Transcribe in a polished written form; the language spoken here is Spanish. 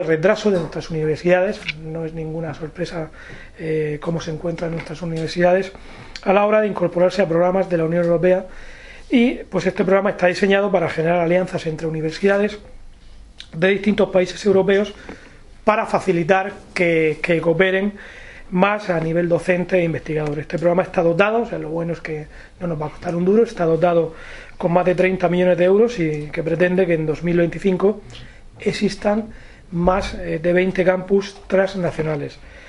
Retraso de nuestras universidades, no es ninguna sorpresa cómo se encuentran nuestras universidades a la hora de incorporarse a programas de la Unión Europea, y pues este programa está diseñado para generar alianzas entre universidades de distintos países europeos para facilitar que cooperen más a nivel docente e investigador. Este programa está dotado, o sea, lo bueno es que no nos va a costar un duro, está dotado con más de 30 millones de euros y que pretende que en 2025 existan más de 20 campus transnacionales.